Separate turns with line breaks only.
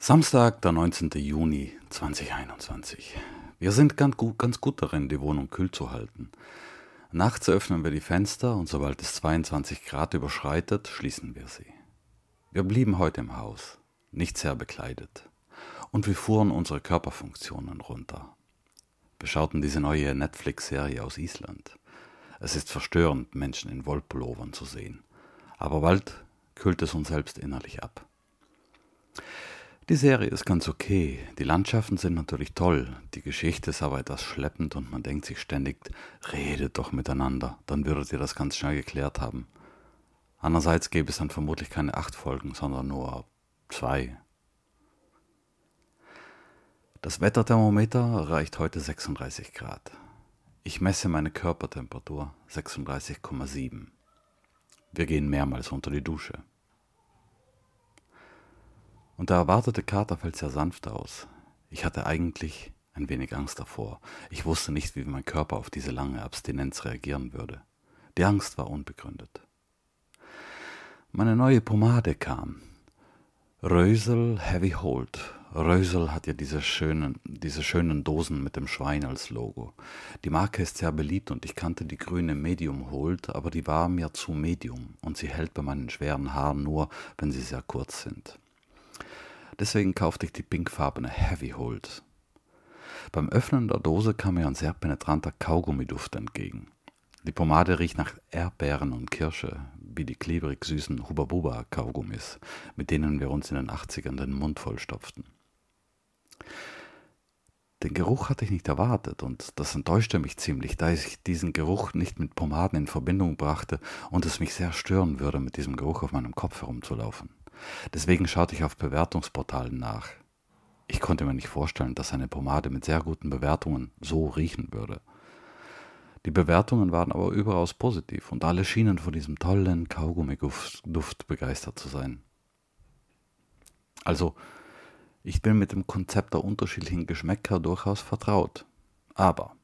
Samstag, der 19. Juni 2021. Wir sind ganz gut darin, die Wohnung kühl zu halten. Nachts öffnen wir die Fenster und sobald es 22 Grad überschreitet, schließen wir sie. Wir blieben heute im Haus, nicht sehr bekleidet. Und wir fuhren unsere Körperfunktionen runter. Wir schauten diese neue Netflix-Serie aus Island. Es ist verstörend, Menschen in Wollpullovern zu sehen. Aber bald kühlt es uns selbst innerlich ab. Die Serie ist ganz okay, die Landschaften sind natürlich toll, die Geschichte ist aber etwas schleppend und man denkt sich ständig, redet doch miteinander, dann würdet ihr das ganz schnell geklärt haben. Andererseits gäbe es dann vermutlich keine 8 Folgen, sondern nur 2. Das Wetterthermometer erreicht heute 36 Grad. Ich messe meine Körpertemperatur 36,7. Wir gehen mehrmals unter die Dusche. Und der erwartete Kater fällt sehr sanft aus. Ich hatte eigentlich ein wenig Angst davor. Ich wusste nicht, wie mein Körper auf diese lange Abstinenz reagieren würde. Die Angst war unbegründet. Meine neue Pomade kam. Rösel Heavy Hold. Rösel hat ja diese schönen Dosen mit dem Schwein als Logo. Die Marke ist sehr beliebt und ich kannte die grüne Medium Hold, aber die war mir zu Medium und sie hält bei meinen schweren Haaren nur, wenn sie sehr kurz sind. Deswegen kaufte ich die pinkfarbene Heavy Hold. Beim Öffnen der Dose kam mir ein sehr penetranter Kaugummiduft entgegen. Die Pomade riecht nach Erdbeeren und Kirsche, wie die klebrig süßen Hubba Bubba Kaugummis, mit denen wir uns in den 80ern den Mund vollstopften. Den Geruch hatte ich nicht erwartet und das enttäuschte mich ziemlich, da ich diesen Geruch nicht mit Pomaden in Verbindung brachte und es mich sehr stören würde, mit diesem Geruch auf meinem Kopf herumzulaufen. Deswegen schaute ich auf Bewertungsportalen nach. Ich konnte mir nicht vorstellen, dass eine Pomade mit sehr guten Bewertungen so riechen würde. Die Bewertungen waren aber überaus positiv und alle schienen von diesem tollen Kaugummi-Duft begeistert zu sein. Also, ich bin mit dem Konzept der unterschiedlichen Geschmäcker durchaus vertraut. Aber